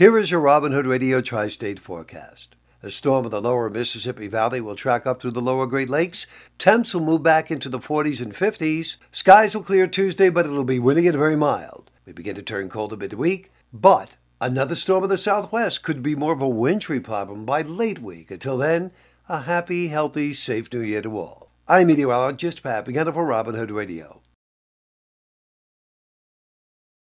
Here is your Robin Hood Radio Tri-State forecast. A storm in the lower Mississippi Valley will track up through the lower Great Lakes. Temps will move back into the 40s and 50s. Skies will clear Tuesday, but it'll be windy and very mild. We begin to turn colder midweek, but another storm in the southwest could be more of a wintry problem by late week. Until then, a happy, healthy, safe New Year to all. I'm meteorologist Pat Pagano for Robin Hood Radio.